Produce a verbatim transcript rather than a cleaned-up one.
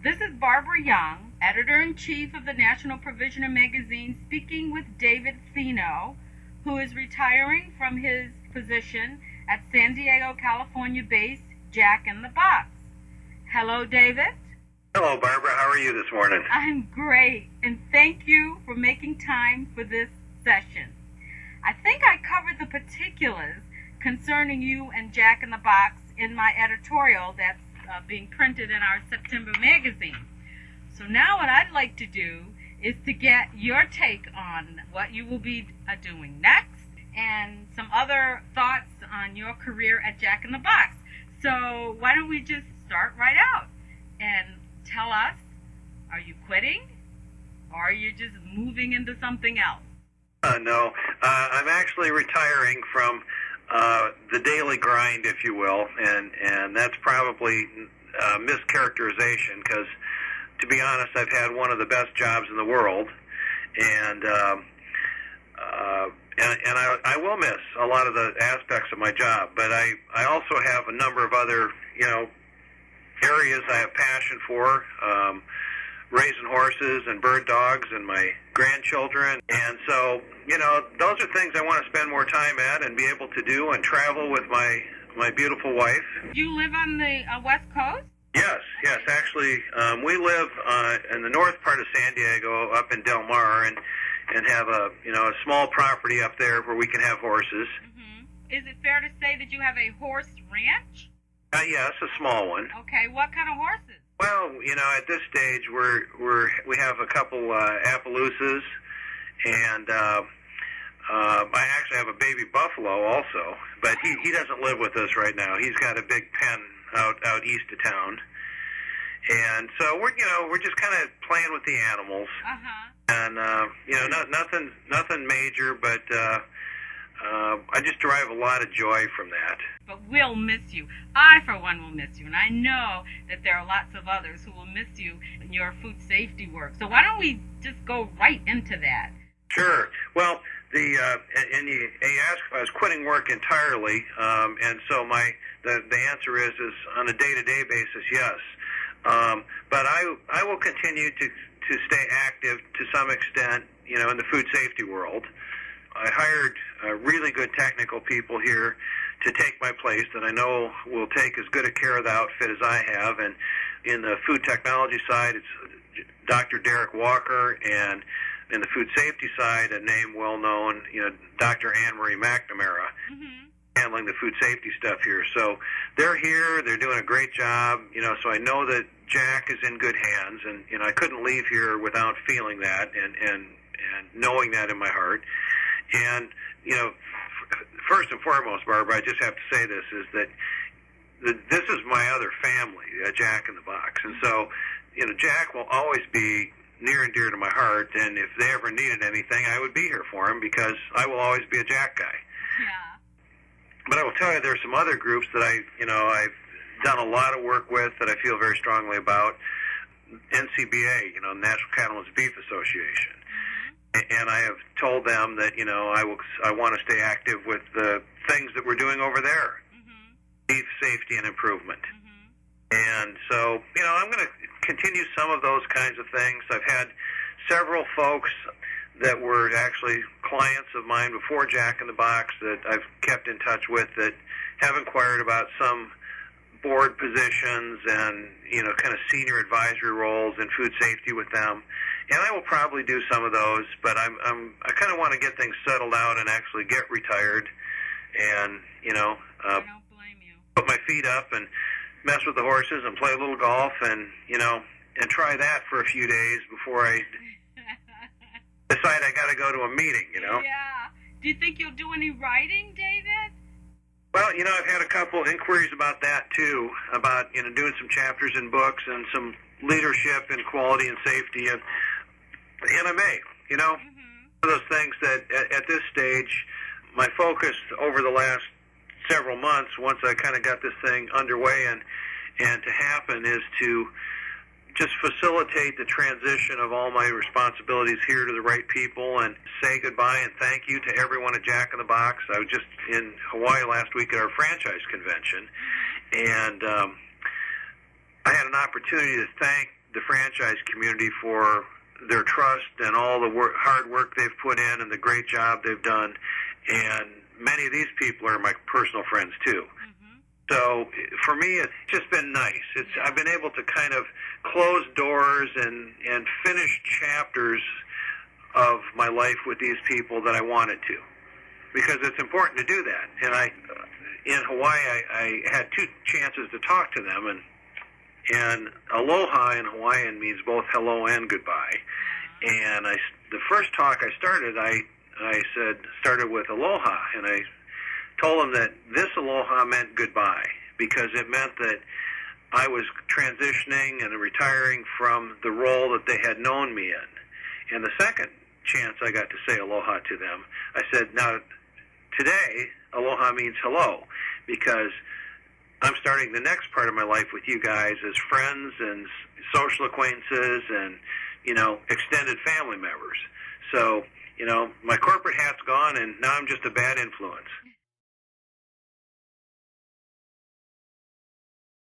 This is Barbara Young, Editor-in-Chief of the National Provisioner Magazine, speaking with David Thino, who is retiring from his position at San Diego, California-based Jack in the Box. Hello, David. Hello, Barbara. How are you this morning? I'm great, and thank you for making time for this session. I think I covered the particulars concerning you and Jack in the Box in my editorial that's uh, being printed in our September magazine. So now what I'd like to do is to get your take on what you will be uh, doing next and some other thoughts on your career at Jack in the Box. So why don't we just start right out and tell us, are you quitting or are you just moving into something else? Uh, no, uh, I'm actually retiring from Uh, the daily grind, if you will, and, and that's probably a mischaracterization because, to be honest, I've had one of the best jobs in the world, and um, uh, and, and I, I will miss a lot of the aspects of my job, but I, I also have a number of other, you know, areas I have passion for, um, raising horses and bird dogs and my grandchildren. And so, you know, those are things I want to spend more time at and be able to do and travel with my, my beautiful wife. Do you live on the uh, West Coast? Yes, yes. Actually, um, we live uh, in the north part of San Diego up in Del Mar and, and have a, you know, a small property up there where we can have horses. Mm-hmm. Is it fair to say that you have a horse ranch? Uh, yes, a small one. Okay, what kind of horses? Well, you know, at this stage, we're we're we have a couple uh, Appaloosas, and uh, uh, I actually have a baby buffalo also, but he he doesn't live with us right now. He's got a big pen out out east of town, and so we're you know we're just kind of playing with the animals, uh-huh. and uh, you know not, nothing nothing major, but uh, uh, I just derive a lot of joy from that. But we'll miss you. I, for one, will miss you. And I know that there are lots of others who will miss you in your food safety work. So why don't we just go right into that? Sure. Well, the uh, and you, you asked if I was quitting work entirely, um, and so my the, the answer is is on a day-to-day basis, yes. Um, but I I will continue to to stay active to some extent, you know, in the food safety world. I hired uh, really good technical people here to take my place that I know will take as good a care of the outfit as I have. And in the food technology side, it's Doctor Derek Walker, and in the food safety side, a name well known, you know, Doctor Anne Marie McNamara, mm-hmm. handling the food safety stuff here. So they're here, they're doing a great job, you know, so I know that Jack is in good hands, and, you know, I couldn't leave here without feeling that and, and, and knowing that in my heart. And, you know, first and foremost, Barbara, I just have to say this, is that the, this is my other family, uh, Jack in the Box. And so, you know, Jack will always be near and dear to my heart, and if they ever needed anything, I would be here for him because I will always be a Jack guy. Yeah. But I will tell you there's some other groups that I, you know, I've done a lot of work with that I feel very strongly about. N C B A, you know, National Cattlemen's Beef Association. And I have told them that, you know, I will, I want to stay active with the things that we're doing over there, mm-hmm. beef safety and improvement. Mm-hmm. And so, you know, I'm going to continue some of those kinds of things. I've had several folks that were actually clients of mine before Jack in the Box that I've kept in touch with that have inquired about some board positions and, you know, kind of senior advisory roles in food safety with them. And I will probably do some of those, but I'm, I'm I kind of want to get things settled out and actually get retired, and you know, uh, I don't blame you. Put my feet up and mess with the horses and play a little golf, and you know, and try that for a few days before I decide I got to go to a meeting. You know. Yeah. Do you think you'll do any writing, David? Well, you know, I've had a couple inquiries about that too, about you know doing some chapters in books and some leadership and quality and safety and. And I may, you know, mm-hmm. one of those things that at, at this stage, my focus over the last several months, once I kind of got this thing underway and and to happen, is to just facilitate the transition of all my responsibilities here to the right people and say goodbye and thank you to everyone at Jack in the Box. I was just in Hawaii last week at our franchise convention, and um, I had an opportunity to thank the franchise community for their trust and all the work, hard work they've put in and the great job they've done. And many of these people are my personal friends too. Mm-hmm. So for me, it's just been nice. It's I've been able to kind of close doors and, and finish chapters of my life with these people that I wanted to, because it's important to do that. And I, in Hawaii, I, I had two chances to talk to them, and and aloha in Hawaiian means both hello and goodbye. And I, the first talk I started, I I said started with aloha, and I told them that this aloha meant goodbye, because it meant that I was transitioning and retiring from the role that they had known me in. And the second chance I got to say aloha to them, I said, now, today, aloha means hello, because I'm starting the next part of my life with you guys as friends and social acquaintances and, you know, extended family members. So, you know, my corporate hat's gone, and now I'm just a bad influence.